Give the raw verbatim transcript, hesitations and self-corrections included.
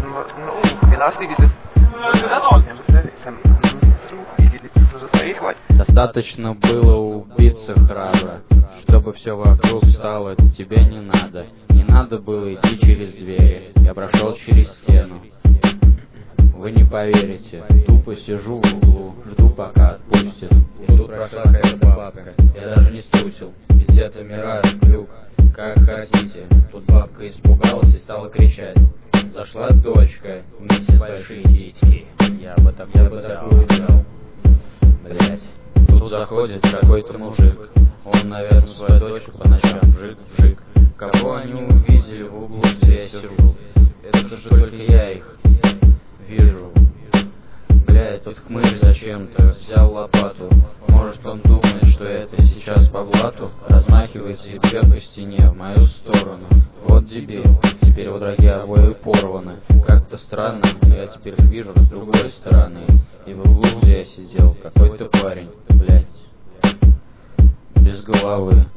Ну, helaas видит. Достаточно было убиться храбро, чтобы все вокруг стало тебе не надо. Не надо было идти через двери, я прошел через стену. Вы не поверите, тупо сижу в углу, жду пока отпустит. И тут прошла какая-то бабка, я даже не струсил, ведь это мираж, глюк, как хотите. Тут бабка испугалась и стала кричать. Зашла дочка, вместе с большие титьки, я бы так, я бы такую дал. Блять, тут заходит какой-то мужик, он, наверное, свою дочку по ночам вжик-вжик. Кого они увидели в углу, где я сижу? Это же только я их вижу. Бля, этот хмырь зачем-то взял лопату. Может, он думает, что это сейчас по блату. Размахивается и бьет по стене в мою сторону. Вот дебил, теперь его дорогие обои порваны. Как-то странно, но я теперь их вижу с другой стороны. И в углу, где я сидел, какой-то парень, блядь, без головы.